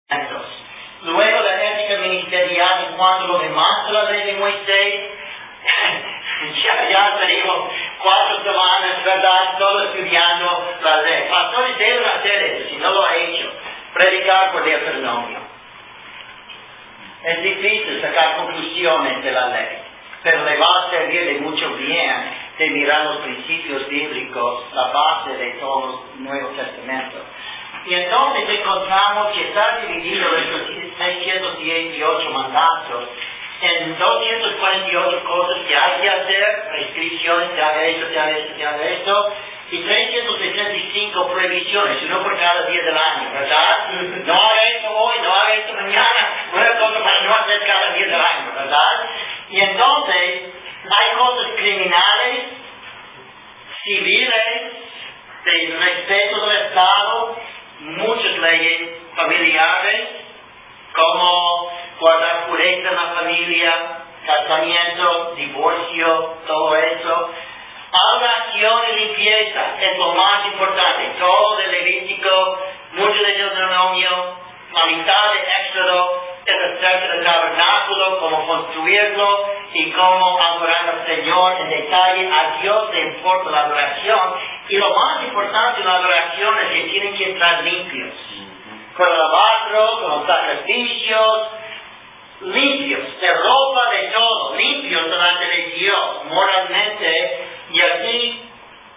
Luego la ética ministerial, en cuanto lo demás de la ley de Moisés, ya tenemos 4 semanas, ¿verdad? Todo estudiando la ley. Pastores deben hacer eso, si no lo ha hecho. Predicar por Deuteronomio. Es difícil sacar conclusiones de la ley, pero le va a servir de mucho bien de mirar los principios bíblicos, la base de todo el Nuevo Testamento. Y entonces encontramos que está dividido estos 618 mandatos en 248 cosas que hay que hacer, prescripciones, te haga esto, te haga esto, te haga esto, y 365 prohibiciones, uno por cada día del año, ¿verdad? No haga esto hoy, no haga esto mañana, una cosa para no hacer cada día del año, ¿verdad? Y entonces, hay cosas criminales, civiles, de respeto del Estado, muchas leyes familiares, como guardar pureza en la familia, casamiento, divorcio, todo eso. Adoración y limpieza es lo más importante. Todo de Levítico, mucho de Deuteronomio, la mitad de Éxodo es acerca del tabernáculo, cómo construirlo y cómo adorar al Señor en detalle. A Dios le importa la adoración. Y lo más importante en la adoración es que tienen que estar limpios. Con el lavacro, con los sacrificios, limpios, de ropa, de todo, limpios delante de Dios, moralmente, y así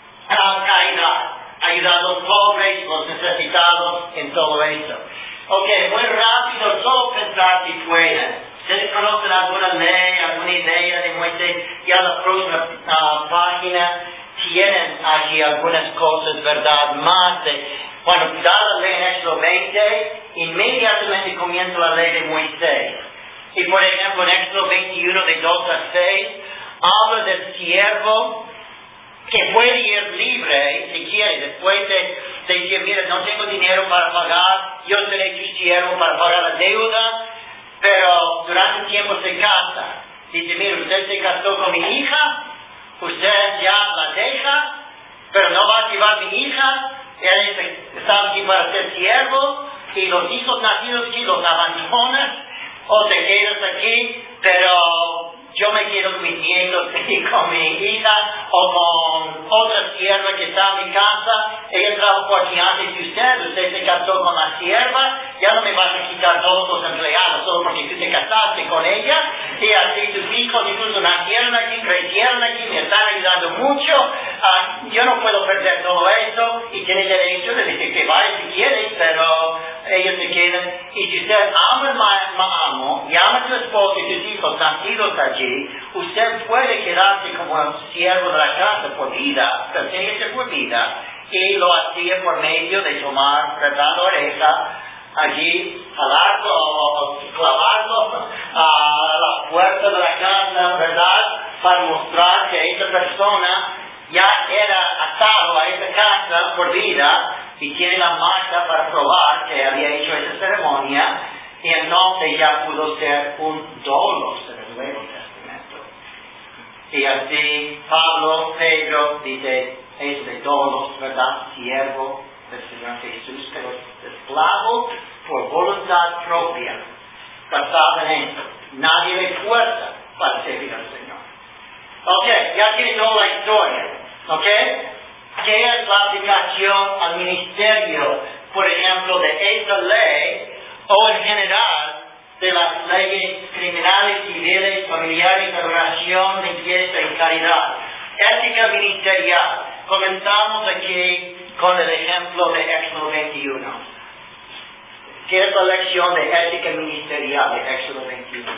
caridad, ayudar a los pobres, los necesitados, en todo eso. Ok, muy rápido, solo pensar si pueden. ¿Ustedes conocen alguna ley, alguna idea de Moisés? Ya la próxima página tienen allí algunas cosas, ¿verdad? Más de, bueno, dada la ley en Éxodo 20, inmediatamente comienza la ley de Moisés. Y por ejemplo, en Éxodo 21, de 2 a 6, habla del siervo que puede ir libre, si quiere, después de decir, mira, no tengo dinero para pagar, yo seré tu siervo para pagar la deuda, pero durante el tiempo se casa. Dice, mira, usted se casó con mi hija, usted ya la deja, pero no va a llevar mi hija, ella está aquí para ser siervo, y los hijos nacidos aquí los abandonas, o te quedas aquí, pero yo me quedo con mis nietos y con mi hija, o con otra sierva que está en mi casa, ella trabajó aquí antes de usted se casó con la sierva, ya no me vas a quitar todos los empleados, solo porque tú te casaste con ella, y así tus hijos incluso nacieron aquí, crecieron aquí, me están ayudando mucho, yo no puedo perder todo eso, y tienes derecho de decir que vaya si quieres, pero ellos se quedan, y si usted ama al amo, y ama a tu esposo y tus hijos nacidos allí, usted puede quedarse como el siervo de la casa por vida, pero tiene que ser por vida, y lo hacía por medio de tomar, ¿verdad?, la oreja, allí, jalarlo o clavarlo a la puerta de la casa, ¿verdad?, para mostrar que esa persona ya era atado a esa casa por vida, y tiene la marca para probar que había hecho esa ceremonia, y entonces ya pudo ser un dolo en el Nuevo Testamento. Y así Pedro dice, es de dolos, ¿verdad? Siervo del Señor Jesús, pero esclavo por voluntad propia, basado en esto. Nadie le fuerza para servir al Señor. Ok, ya tiene toda la historia. Ok, ¿qué es la aplicación al ministerio, por ejemplo, de esta ley, o en general, de las leyes criminales, civiles, familiares, adoración, limpieza y caridad? Ética ministerial. Comenzamos aquí con el ejemplo de Éxodo 21. ¿Qué es la lección de ética ministerial de Éxodo 21?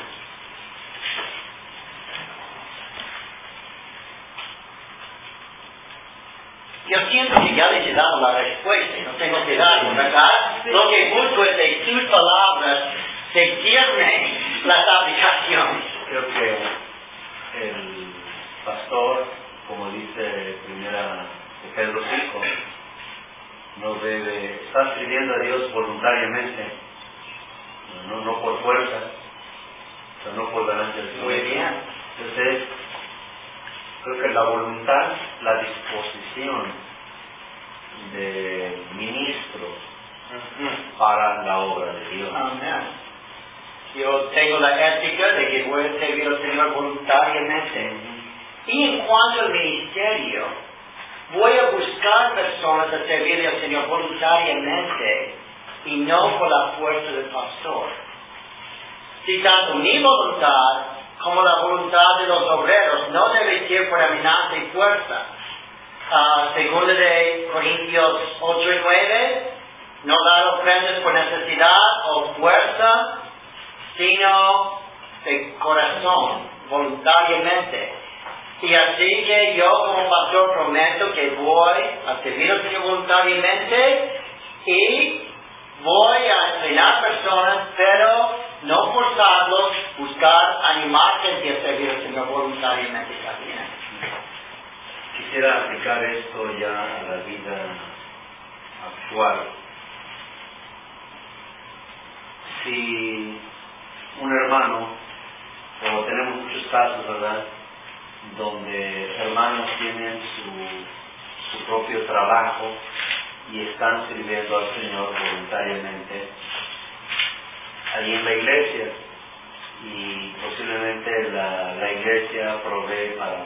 Yo siento que ya les he dado la respuesta y no tengo que darlo, ¿verdad? Lo que busco es de sus palabras seguirme las aplicaciones. Creo que el pastor, como dice primera de Pedro 5, no debe estar sirviendo a Dios voluntariamente, no por fuerza, pero no por ganancias. Muy bien. Entonces, creo que la voluntad, la disposición de ministros para la obra de Dios. Amén. Yo tengo la ética de que voy a servir al Señor voluntariamente. Y en cuanto al ministerio, voy a buscar personas a servir al Señor voluntariamente y no por la fuerza del pastor. Si tanto mi voluntad como la voluntad de los obreros no debe ser por amenaza y fuerza. Segunda de Corintios 8 y 9, no dar ofrendas por necesidad o fuerza, sino de corazón, voluntariamente. Y así que yo como pastor prometo que voy a servir al Señor voluntariamente y voy a entrenar personas, pero no forzarlos, buscar animar gente a servir al Señor voluntariamente también. Quisiera aplicar esto ya a la vida actual. Si un hermano, como tenemos muchos casos, ¿verdad?, donde hermanos tienen su propio trabajo y están sirviendo al Señor voluntariamente ahí en la iglesia, y posiblemente la iglesia provee para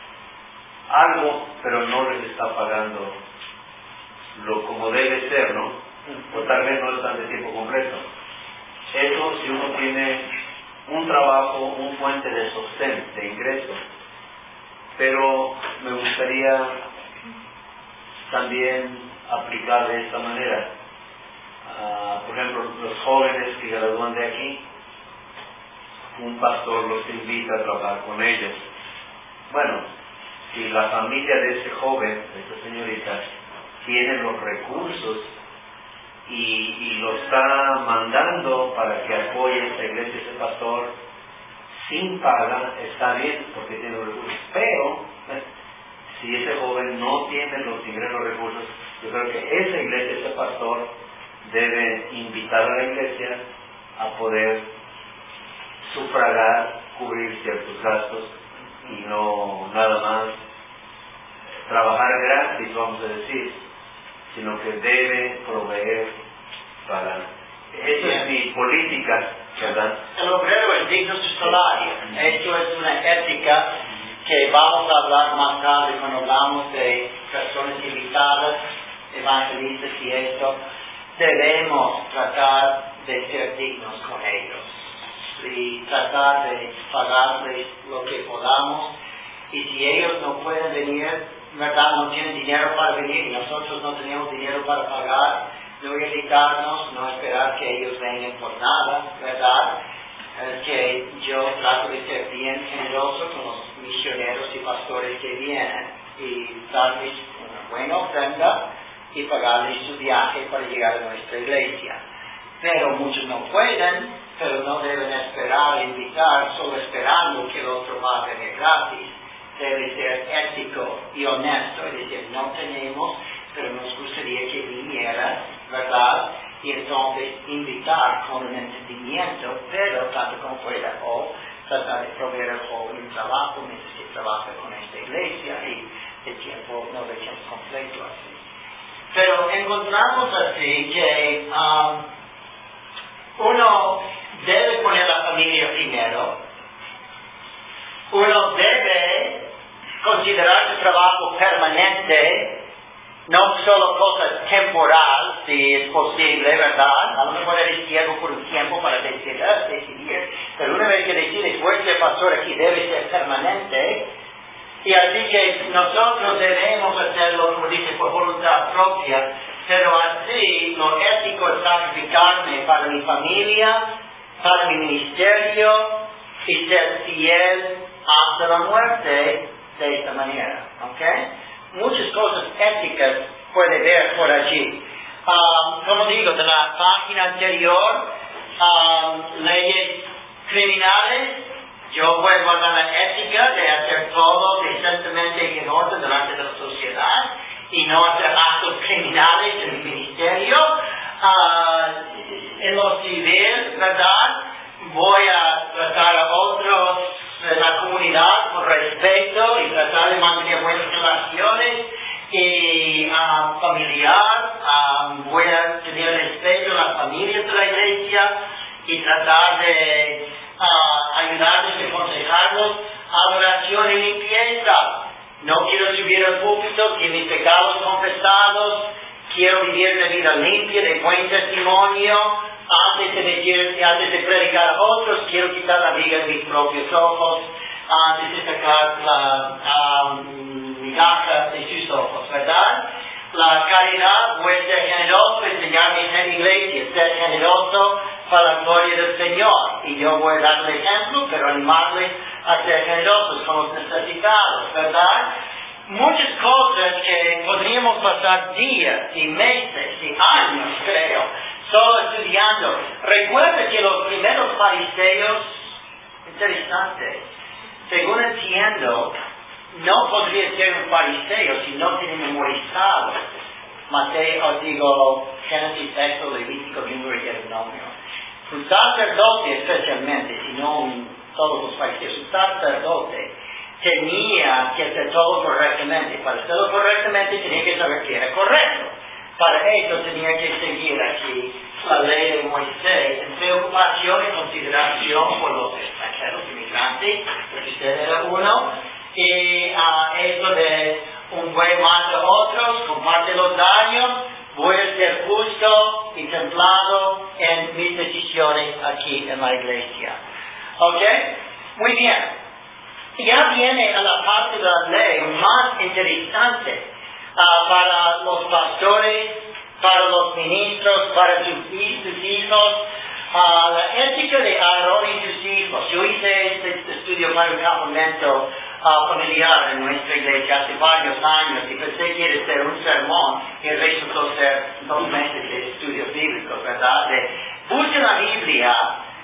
algo, pero no les está pagando lo como debe ser, ¿no? O tal vez no están de tiempo completo. Eso, si uno tiene un trabajo, un fuente de sostén, de ingreso. Pero me gustaría también aplicar de esta manera. Por ejemplo, los jóvenes que gradúan de aquí, un pastor los invita a trabajar con ellos. Bueno, si la familia de ese joven, de esa señorita, tiene los recursos y lo está mandando para que apoye esta iglesia, ese pastor, sin paga, está bien porque tiene los recursos. Pero si ese joven no tiene los ingresos, los recursos, yo creo que esa iglesia, ese pastor, debe invitar a la iglesia a poder sufragar, cubrir ciertos gastos y no nada más trabajar gratis, vamos a decir, sino que debe proveer para... Esa es mi política, ¿verdad? El obrero es digno de su salario. Esto es una ética que vamos a hablar más tarde cuando hablamos de personas invitadas, evangelistas y esto. Debemos tratar de ser dignos con ellos y tratar de pagarles lo que podamos. Y si ellos no pueden venir, ¿verdad?, no tienen dinero para venir y nosotros no tenemos dinero para pagar, no irritarnos, no esperar que ellos vengan por nada, ¿verdad? Que yo trato de ser bien generoso con los misioneros y pastores que vienen y darles una buena ofrenda y pagarles su viaje para llegar a nuestra iglesia. Pero muchos no pueden, pero no deben esperar, invitar, solo esperando que el otro va a venir gratis. Debe ser ético y honesto, es decir, no tenemos, pero nos gustaría que vinieras, ¿verdad? Y entonces invitar con un entendimiento, pero tanto como pueda, o tratar de proveer al joven un trabajo mientras que trabaja con esta iglesia y de tiempo, no de tiempo completo así. Pero encontramos así que uno debe poner la familia primero, uno debe considerar su trabajo permanente, no solo cosas temporal, si es posible, ¿verdad? A lo mejor eres ciego por un tiempo para decidir, pero una vez que decides, voy a ser pastor aquí, debe ser permanente. Y así que nosotros debemos hacerlo, como dice, por voluntad propia, pero así lo ético es sacrificarme para mi familia, para mi ministerio y ser fiel hasta la muerte de esta manera, ¿ok? Muchas cosas éticas puede ver por allí. Como digo, de la página anterior, leyes criminales, yo voy a guardar la ética de hacer todo decentemente y en orden delante de la sociedad y no hacer actos criminales en el ministerio. En lo civil, ¿verdad? Voy a tratar a otros de la comunidad con respeto y tratar de mantener buenas relaciones y familiar, voy a tener respeto a las familias de la iglesia y tratar de ayudarles y aconsejarlos a oración y limpieza. No quiero subir al púlpito que mis pecados confesados, quiero vivir una vida limpia, de buen testimonio, antes de predicar a otros, quiero quitar la viga de mis propios ojos, antes de sacar la migaja de sus ojos, ¿verdad? La caridad, voy a ser generoso, enseñarme en la iglesia, ser generoso para la gloria del Señor. Y yo voy a darle ejemplo, pero animarles a ser generosos con los necesitados, ¿verdad? Muchas cosas que podríamos pasar días y meses y años, creo, solo estudiando. Recuerda que los primeros fariseos, interesante, según entiendo, no podría ser un fariseo si no tiene memorizado Mateo, Génesis, Éxodo, Levítico, Número y Deuteronomio. Un sacerdote especialmente, si no todos los fariseos, un sacerdote tenía que hacer todo correctamente. Para hacerlo correctamente tenía que saber que era correcto. Para eso tenía que seguir aquí la ley de Moisés en preocupación y consideración por los extranjeros inmigrantes, porque usted era uno, y eso de un buen mata a otros, comparte los daños, voy a ser justo y templado en mis decisiones aquí en la iglesia. ¿Ok? Muy bien. Ya viene a la parte de la ley más interesante para los pastores, para los ministros, para sus hijos, la ética de Aarón y sus hijos. Yo hice este estudio para un campamento familiar en nuestra iglesia hace varios años y pensé que iba a ser un sermón y resultó ser 2 meses de estudios bíblicos, ¿verdad? Busquen la Biblia,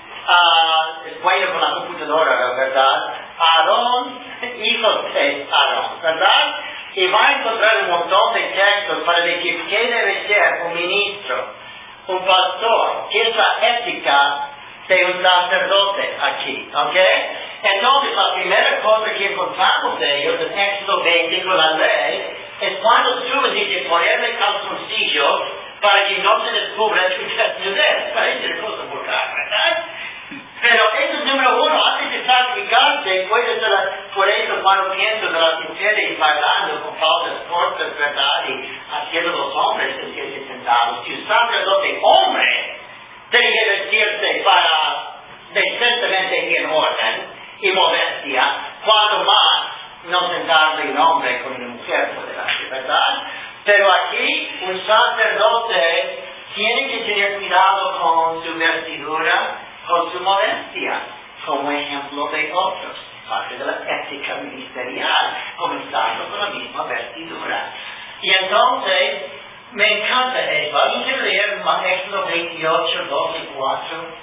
es bueno con la computadora, ¿verdad? Aarón, hijos de Aarón, ¿verdad? Y va a encontrar un montón de textos para decir qué debe ser un ministro, un pastor, qué es la ética de un sacerdote aquí, ¿ok? Entonces, la primera cosa que encontramos de ellos en Éxodo 20 con la ley es cuando suben dice ponerle calzoncillos para que no se descubra su desnudez. Parece cosa vulgar, ¿verdad? Pero eso es número 1, antes de sacrificarse, por eso cuando pienso de las mujeres bailando con faldas cortas, ¿verdad? Y haciendo los hombres sentirse sentados. Si un sacerdote hombre debería vestirse para decentemente en orden y modestia, cuando más no sentarse un hombre con una mujer por delante, ¿verdad? Pero aquí un sacerdote tiene que tener cuidado con su vestidura, con su modestia, como ejemplo de otros, parte de la ética ministerial, comenzando con la misma vestidura. Y entonces, me encanta eso. ¿Alguien quiere leer Éxodo 28, 2 y 4?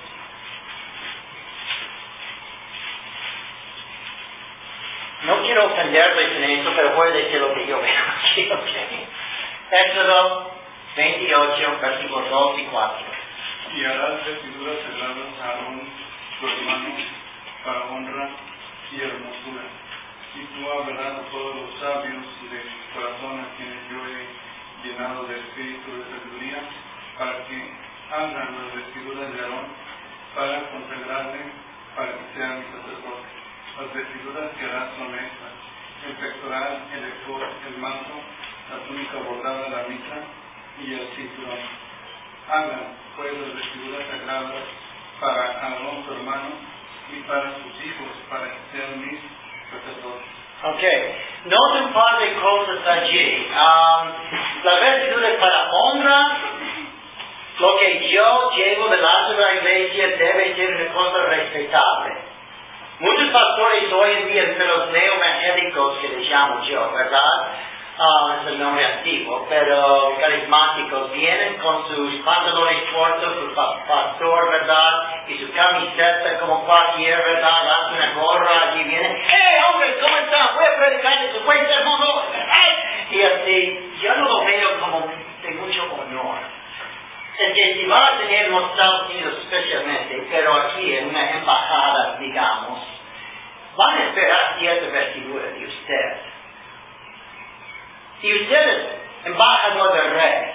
No quiero ofenderles en eso, pero voy a decir lo que yo veo aquí, ¿ok? Éxodo 28, versículos 2 y 4. Y harás vestiduras sagradas a Aarón, tu hermano, para honra y hermosura. Y tú hablarás a todos los sabios de corazón a quienes yo he llenado de espíritu de sabiduría, para que hagan las vestiduras de Aarón, para consagrarle, para que sea mi sacerdote. Las vestiduras que harás son estas: el pectoral, el efod, el manto, la túnica bordada, la mitra y el cinturón. Hagan pues las vestiduras sagradas para Aarón tu hermano y para sus hijos, para que sean mis sacerdotes. Ok, nota un par de cosas allí. La vestidura es para honra. Lo que yo llevo delante de la iglesia debe ser una cosa respetable. Muchos pastores hoy en día, entre los neoevangélicos que les llamo yo, ¿verdad? Es el nombre antiguo, pero carismáticos, vienen con sus pantalones cortos, su pastor, ¿verdad? Y su camiseta como cualquier, ¿verdad? Hace una gorra, allí vienen, ¡hey, hombre, ¿cómo están? Voy a predicar de su buen sermón hoy, ¿verdad? Y así, yo no lo veo como de mucho honor. Es que si van a tener los Estados Unidos especialmente, pero aquí en una embajada, digamos, van a esperar cierta vestidura de usted. Y ustedes, embajador del rey.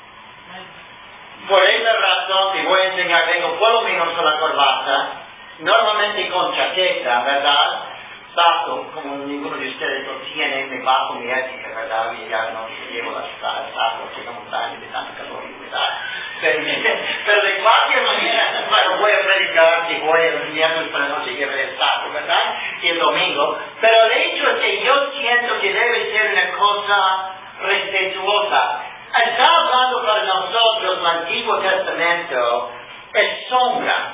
Por esa razón te voy a enseñar, vengo por lo menos con la corbata, normalmente con chaqueta, ¿verdad? Saco, como ninguno de ustedes lo tiene, me bajo mi ética, ¿verdad? Y ya no llevo las sacos, que no están de tanta calor y humedad. Pero de cualquier manera, bueno, voy a predicar, si voy el viernes para no se lleve el saco, ¿verdad? Y el domingo. Pero el hecho es que yo siento que debe ser una cosa respetuosa. Está hablando para nosotros el Antiguo Testamento, es sombra,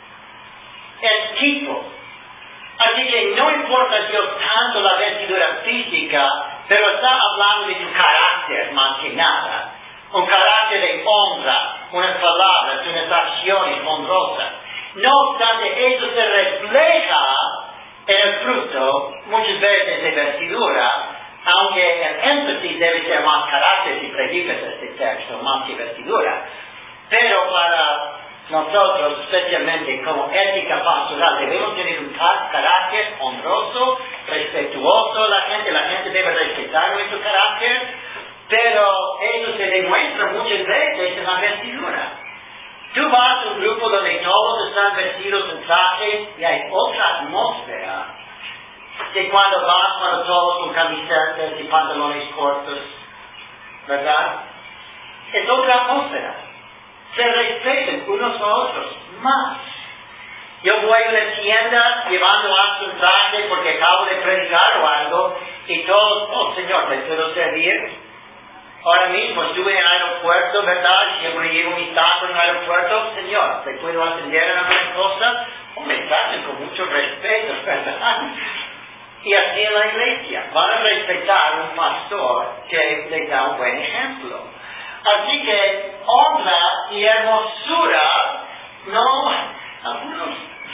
es tipo. Así que no importa yo tanto la vestidura física, pero está hablando de tu carácter más que nada. Un carácter de honra, unas palabras, unas acciones honrosas. No obstante, eso se refleja en el fruto, muchas veces de vestidura, aunque el énfasis debe ser más carácter si predicas este texto, más que vestidura. Pero para nosotros, especialmente como ética pastoral, debemos tener un carácter honroso, respetuoso. La gente debe respetar nuestro carácter, pero eso se demuestra muchas veces en la vestidura. Tú vas a un grupo donde todos están vestidos en trajes y hay otra atmósfera que cuando todos con camisetas y pantalones cortos, ¿verdad? Es otra atmósfera. Se respetan unos a otros más. Yo voy a una tienda llevando hasta un traje porque acabo de predicar o algo y todos, oh Señor, ¿te puedo servir? Ahora mismo estuve en el aeropuerto, ¿verdad? Siempre llevo mi saco en el aeropuerto. Señor, ¿te puedo atender en alguna cosa? O me tratan con mucho respeto, ¿verdad? Y así en la iglesia. Van a respetar a un pastor que les da un buen ejemplo. Así que honra y hermosura, no, algunos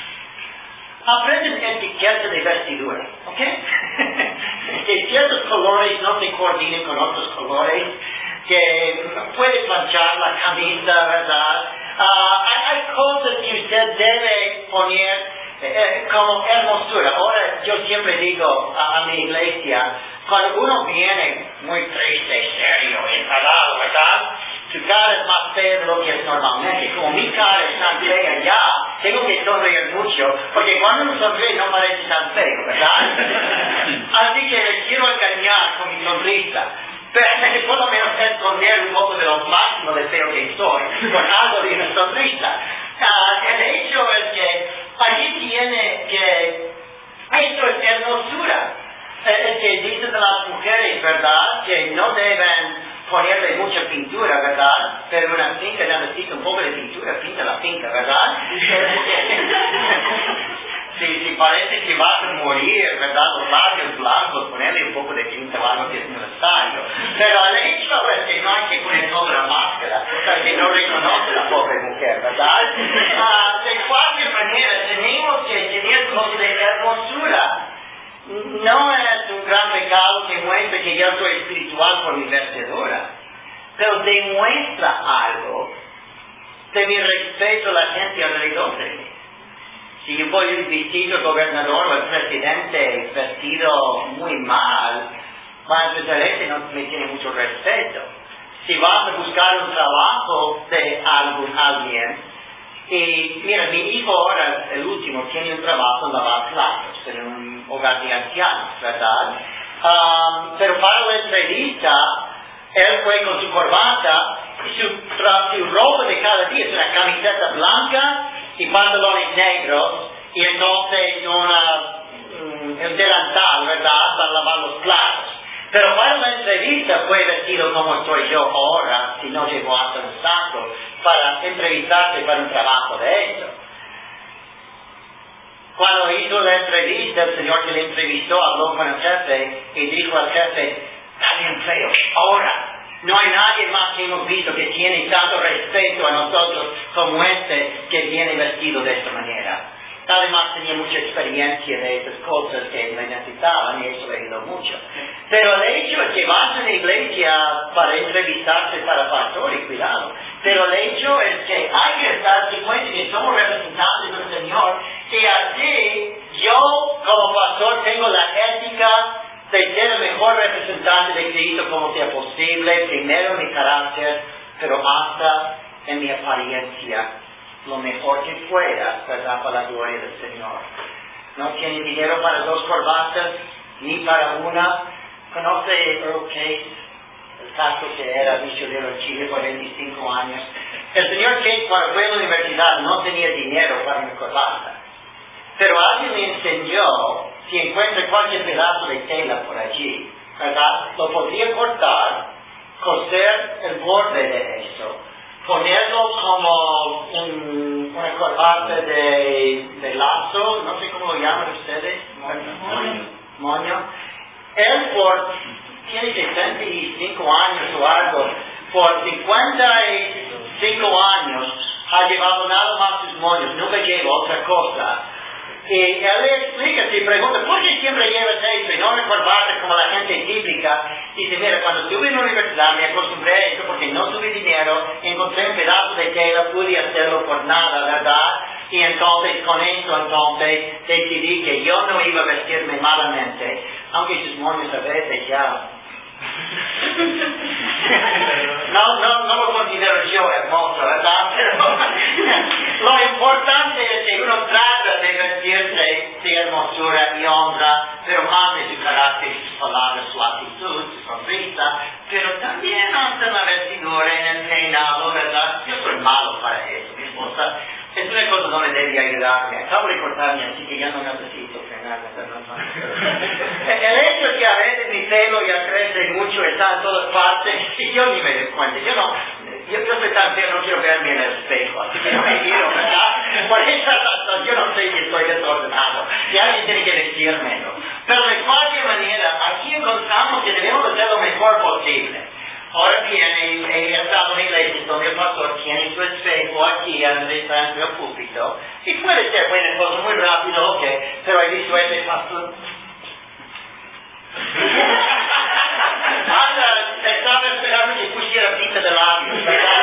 aprenden etiqueta de vestidura, ¿ok? Que ciertos colores no se coordinen con otros colores, que puede planchar la camisa, ¿verdad? Hay cosas que usted debe poner como hermosura. Ahora yo siempre digo a mi iglesia, cuando uno viene muy triste, serio, enfadado, ¿verdad? Su cara es más fea de lo que es normalmente. Como mi cara es tan fea ya, tengo que sonreír mucho, porque cuando uno sonríe no parece tan feo, ¿verdad? Así que me quiero engañar con mi sonrisa. Pero por lo menos esconder un poco de lo máximo de feo que soy, con algo de una sonrisa. El hecho es que aquí tiene que, esto es hermosura. Es que dicen de las mujeres, ¿verdad?, que no deben ponerle mucha pintura, ¿verdad? Pero una finca necesita un poco de pintura, pinta la finca, ¿verdad? Si parece que vas a morir, ¿verdad? Los labios blancos, ponerle un poco de tinta blanca que es necesario. Pero el hecho es que no hay que poner toda la máscara, para que no reconoce la pobre mujer, ¿verdad? De cualquier manera, tenemos que tener cosas de hermosura. No es un gran pecado que muestre que yo soy espiritual por mi vestidura, pero demuestra algo de mi respeto a la gente alrededor de mí. Si yo voy vestido el gobernador o el presidente vestido muy mal, van a pensar que no me tiene mucho respeto. Si vas a buscar un trabajo de alguien, y mira, mi hijo ahora, el último, tiene un trabajo en lavar platos en un hogar de ancianos, ¿verdad? Pero para la entrevista, él fue con su corbata y su ropa de cada día es una camiseta blanca y pantalones negros y entonces un delantal, ¿verdad?, para lavar los platos. Pero para la entrevista fue vestido como estoy yo ahora, si no llegó hasta un saco, para entrevistarse para un trabajo de eso. Cuando hizo la entrevista, el señor que le entrevistó habló con el jefe y dijo al jefe, está bien feo, ahora no hay nadie más que hemos visto que tiene tanto respeto a nosotros como este que viene vestido de esta manera. Además tenía mucha experiencia de esas cosas que le necesitaban y eso le ayudó mucho. Pero el hecho es que vas a la iglesia para entrevistarse para pastor y cuidado. Pero el hecho es que hay que darse cuenta que somos representantes del Señor y así yo como pastor tengo la ética de ser el mejor representante de necesito como sea posible, primero en mi carácter, pero hasta en mi apariencia, lo mejor que pueda, ¿verdad? Para la gloria del Señor. No tiene dinero para 2 corbatas, ni para una. ¿Conoce Earl Case? El caso que era misionero en Chile por 25 años. El señor Case, cuando fue a la universidad, no tenía dinero para una corbata. Pero alguien le enseñó, si encuentra cualquier pedazo de tela por allí, ¿verdad? Lo podría cortar, coser el borde de eso, ponerlo como una corbata de lazo, no sé cómo lo llaman ustedes, moño. Él tiene 65 años o algo, por 55 años ha llevado nada más sus moños, nunca lleva otra cosa. Y él le explica, si pregunta, ¿por qué siempre llevas eso y no una corbata como la gente típica? Dice, mira, cuando estuve en la universidad me acostumbré a eso porque no tuve dinero, encontré un pedazo de tela, pude hacerlo por nada, ¿verdad? Y entonces, con eso, decidí que yo no iba a vestirme malamente, aunque sus moños a veces ya... No lo considero yo hermoso, ¿verdad? Pero lo importante es que uno trata de vestirse de hermosura y honra, pero más de su carácter, sus palabras, su actitud, su sonrisa, pero también hasta la vestidura, en el peinado, ¿verdad? Yo soy malo para eso, mi esposa. Es una cosa donde debe ayudarme. Acabo de cortarme, así que ya no necesito peinarme. El hecho es que a veces mi pelo ya crece mucho, está en todas partes, y yo ni me doy cuenta. Yo soy tan feo, no quiero verme en el espejo, así que no me quiero, ¿verdad? Por esa razón, yo no sé si estoy desordenado, y alguien tiene que decírmelo. Pero de cualquier manera, aquí encontramos que debemos hacer lo mejor posible. Ahora bien, he estado en iglesias donde el pastor tiene su espejo aquí, donde está en el púlpito, y puede ser buena cosa, muy rápido, ok, pero he visto ese pastor. Estaba esperando que pusiera pinta de labios, ¿verdad?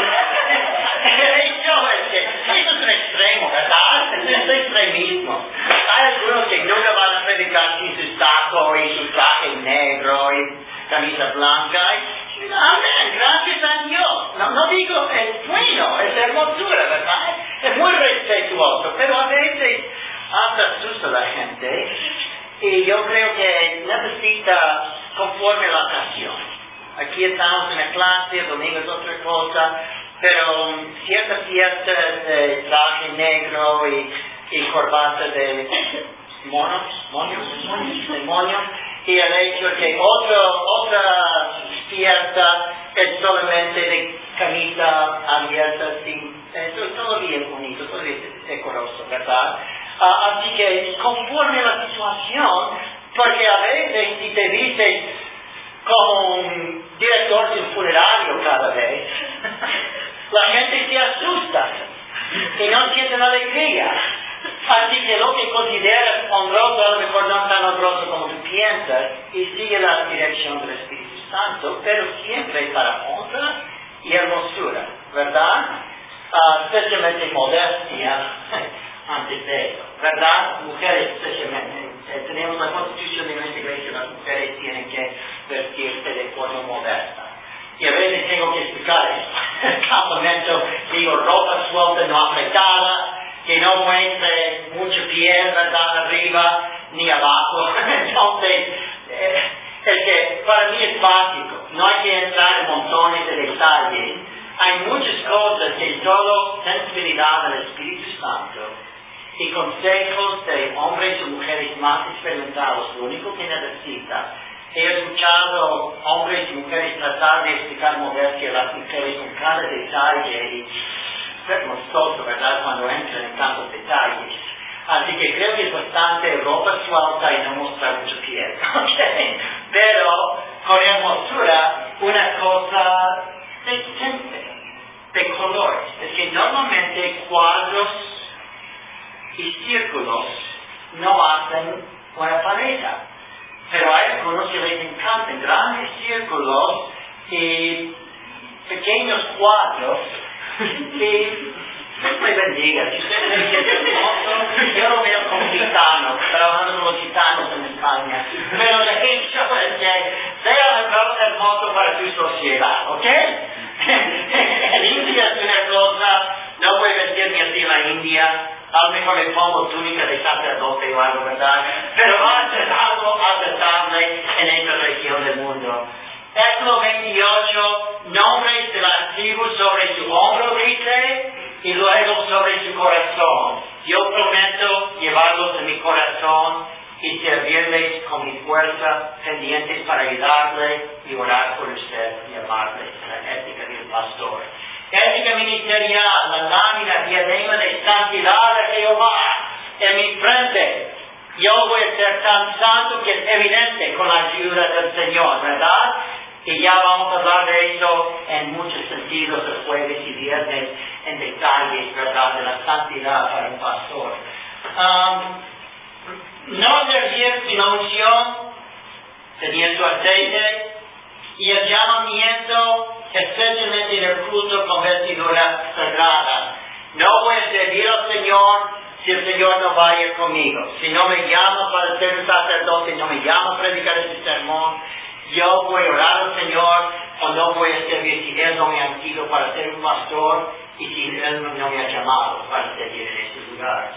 Eso es un extremo, ¿verdad? Es extremismo. Hay algunos que nunca van a predicar sin su saco y su traje negro y camisa blanca. Amén, gracias a Dios. No digo, es bueno, es hermosura, ¿verdad? Es muy respetuoso, pero a veces hasta asusta a la gente. Y yo creo que necesita conforme la ocasión. Aquí estamos en la clase, el domingo es otra cosa, pero ciertas fiestas de traje negro y corbata de moño, y el hecho que otra fiesta es solamente de camisa abierta, eso es todavía bonito, todavía decoroso, ¿verdad? Así que conforme a la situación, porque a veces si te dices como un director de un funerario cada vez, la gente se asusta y no sienten alegría. Así que lo que consideras honroso a lo mejor no es tan honroso como tú piensas, y sigue la dirección del Espíritu Santo, pero siempre para honra y hermosura, ¿verdad? Especialmente modestia antes de eso, ¿verdad? Mujeres especialmente. Tenemos la constitución de nuestra iglesia, las mujeres tienen que vestirse de forma modesta. Y a veces tengo que explicar esto. El campamento, digo, ropa suelta, no apretada, que no muestre mucha piel, ¿verdad? Arriba ni abajo. Entonces, es que para mí es básico. No hay que entrar en montones de detalles. Hay muchas cosas que solo sensibilidad al Espíritu Santo y consejos de hombres y mujeres más experimentados, lo único que necesita. He escuchado hombres y mujeres tratar de explicar modestia a las mujeres con cada detalle y es mostoso, ¿verdad?, cuando entran en tantos detalles. Así que creo que es bastante ropa suelta y no mostrar mucha piel, ¿ok? Pero con hermosura, una cosa decente, de colores. Es que normalmente cuadros y círculos no hacen una pareja. Pero hay algunos que les encantan grandes círculos y pequeños cuadros. Y Dios me bendiga. Si ustedes ven que es hermoso, yo lo veo como gitano, trabajando con los gitanos en España. Pero el hecho es que sea hermoso para tu sociedad, ¿ok? En India es una cosa, no voy a vestirme así en la India, a lo mejor me pongo túnica de sacerdote o algo, ¿verdad? Pero va a ser algo aceptable en esta región del mundo. Éxodo 28, nombres de las tribus sobre su hombro, dice, y luego sobre su corazón. Yo prometo llevarlos en mi corazón y servirles con mi fuerza, pendientes para ayudarle y orar por usted y amarle. La ética del pastor. Ética ministerial, la lámina, diadema de santidad de Jehová en mi frente. Yo voy a ser tan santo que es evidente con la ayuda del Señor, ¿verdad? Y ya vamos a hablar de eso en muchos sentidos el jueves y viernes, en detalles, ¿verdad?, de la santidad para un pastor. No servir sin la unción, tenía su aceite, y el llamamiento, especialmente en el culto con vestidura sagrada. No voy a servir al Señor si el Señor no va a ir conmigo. Si no me llama para ser un sacerdote, no me llama a predicar este sermón, yo voy a orar al Señor o no voy a servir si Él no me ha sido para ser un pastor y si Él no me ha llamado para servir en este lugar.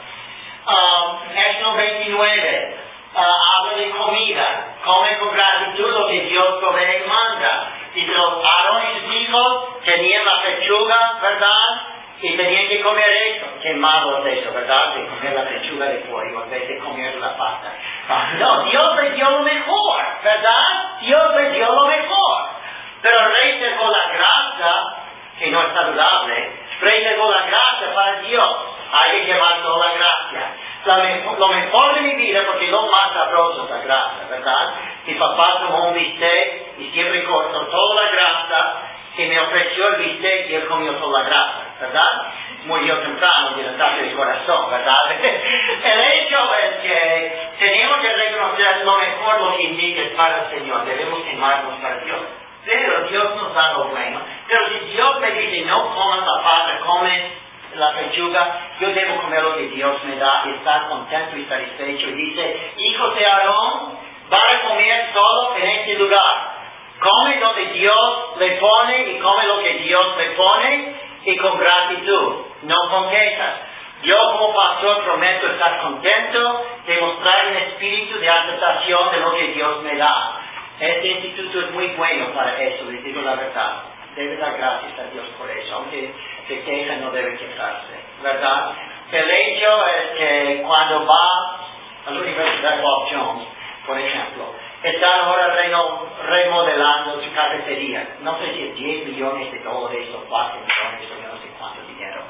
Éxodo 29 habla de comida. Come con gratitud lo que Dios provee y manda. Y los Aarón y sus hijos tenían la pechuga, ¿verdad? Y tenían que comer eso. Qué malo es eso, ¿verdad? De comer la pechuga de pollo en vez de comer la pasta. No, Dios les dio lo mejor, ¿verdad? Dios les dio lo mejor. Pero reservó la grasa, que no es saludable, reservó la grasa para Dios. Hay que llevar toda la gracia. Lo mejor de mi vida, porque lo más sabroso es la grasa, ¿verdad? Mi papá tomó un bistec y siempre cortó toda la grasa y me ofreció el bistec y él comió toda la grasa, ¿verdad? Murió temprano de un ataque de corazón, ¿verdad? El hecho es que tenemos que reconocer lo mejor, lo que indica es para el Señor. Debemos quemarnos para Dios. Pero Dios nos da lo bueno. Pero si Dios me dice, no comas la pata, comes la pechuga, yo debo comer lo que Dios me da y estar contento y satisfecho. Y dice, hijos de Aarón, van a comer solo en este lugar. Come donde Dios le pone y come lo que Dios le pone y con gratitud, no con quejas. Yo como pastor prometo estar contento, demostrar un espíritu de aceptación de lo que Dios me da. Este instituto es muy bueno para eso, les digo la verdad. Debe dar gracias a Dios por eso, aunque se queja no debe quejarse, ¿verdad? El hecho es que cuando va a la Universidad Bob Jones, por ejemplo, están ahora remodelando su cafetería. No sé si es 10 millones de dólares o 4 millones o yo no sé cuánto dinero.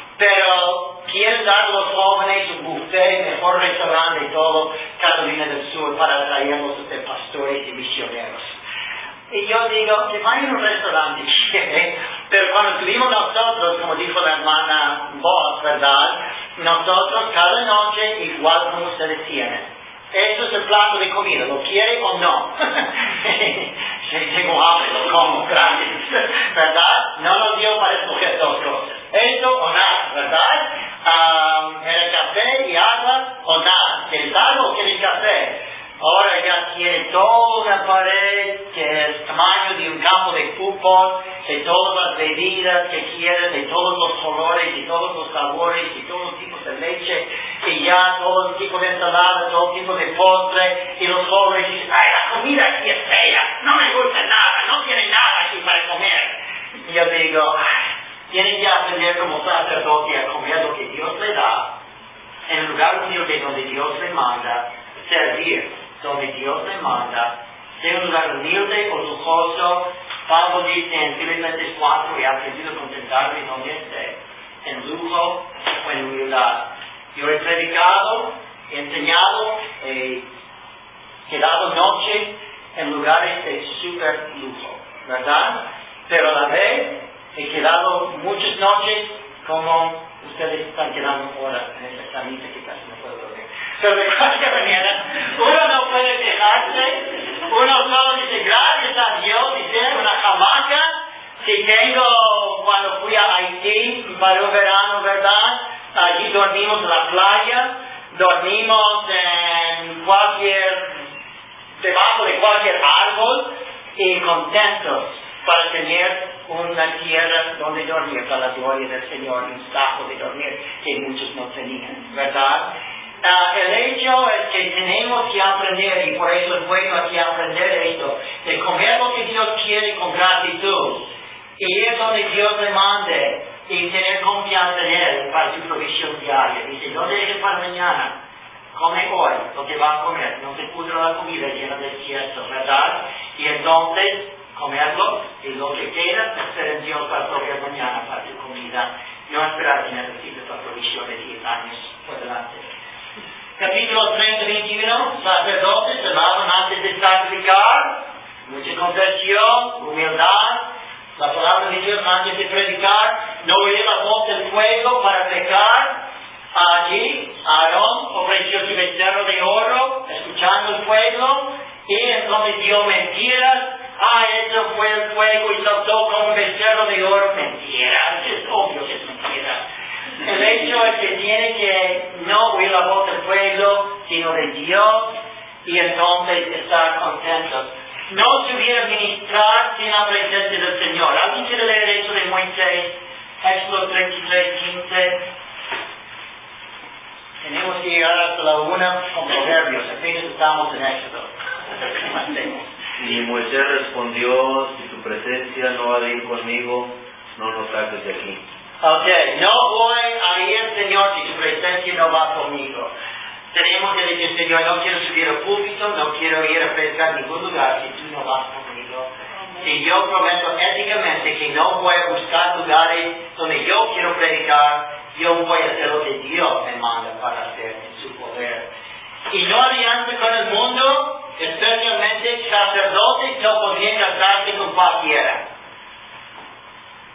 Pero quieren dar a los jóvenes un buffet, mejor restaurante y todo, Carolina del Sur, para traerlos a ser pastores y misioneros. Y yo digo, que vayan a un restaurante, pero cuando estuvimos nosotros, como dijo la hermana Bob, ¿verdad? Nosotros cada noche, igual como ustedes tienen. Eso es el plato de comida, ¿lo quiere o no? Si tengo hambre, lo como gratis, ¿verdad? No nos dio para escoger dos cosas, eso o nada, ¿verdad? ¿Quieres café y agua o nada? ¿Quieres agua o quieres café? Ahora ya tiene toda una pared que es tamaño de un campo de fútbol, de todas las bebidas que quieres, de todos los colores y todos los sabores y todos los tipos de leche, y ya todo tipo de ensalada, todo tipo de postre, y los jóvenes dicen, ay, la comida aquí es fea, no me gusta nada, no tiene nada aquí para comer. Y yo digo, ay, tienen que aprender como sacerdote a comer lo que Dios le da, en el lugar humilde donde Dios le manda, servir donde Dios le manda, sea un lugar humilde o lujoso. Pablo dice en Filipenses 4, he aprendido a contentarme donde esté, en lujo o en humildad. Yo he predicado, he enseñado, he quedado noche en lugares de super lujo, ¿verdad? Pero a la vez he quedado muchas noches como ustedes están quedando ahora en esta camisa que casi no puedo dormir. Pero de cualquier manera, uno no puede quejarse, uno solo dice gracias a Dios y tiene una hamaca. Si tengo, cuando fui a Haití para un verano, ¿verdad? Allí dormimos en la playa, dormimos en debajo de cualquier árbol, y contentos para tener una tierra donde dormir, para la gloria del Señor, y un saco de dormir que muchos no tenían, ¿verdad? El hecho es que tenemos que aprender, y por eso es bueno aquí aprender esto, de comer lo que Dios quiere con gratitud, y ir donde Dios le mande, y tener confianza en Él para tu provisión diaria. Dice, no dejes para mañana, come hoy lo que vas a comer, no te pudra la comida llena de desierto, ¿verdad? Y entonces, comerlo, y lo que queda, hacer en Dios para proveer mañana para tu comida, no esperar que necesites la provisión de 10 años por delante. Capítulo 30, 21, sacerdotes se lavan antes de sacrificar, mucha confesión, humildad, la palabra de Dios antes de predicar, no oír la voz del fuego para pecar. Allí, Aarón ofreció su becerro de oro, escuchando el fuego, y entonces dio mentiras. Eso fue el fuego y saltó como un becerro de oro. Mentira, es obvio que es mentira. El hecho es que tiene que no oír la voz del fuego, sino de Dios, y entonces estar contentos. No se hubiera ministrar sin la presencia del Señor. ¿Alguien quiere leer eso de Moisés? Éxodo 33, 15. Tenemos que llegar hasta la 1 con Proverbios. Apenas estamos en Éxodo. ¿Qué más hacemos? Y Moisés respondió, si tu presencia no ha de ir conmigo, no nos saques de aquí. Ok, no voy a ir, Señor, si tu presencia no va conmigo. Tenemos que decir, Señor, no quiero subir al púlpito, no quiero ir a predicar en ningún lugar si tú no vas conmigo. Si yo prometo éticamente que no voy a buscar lugares donde yo quiero predicar, yo voy a hacer lo que Dios me manda para hacer en su poder. Y no alianza con el mundo, especialmente sacerdotes no podían casarse con cualquiera.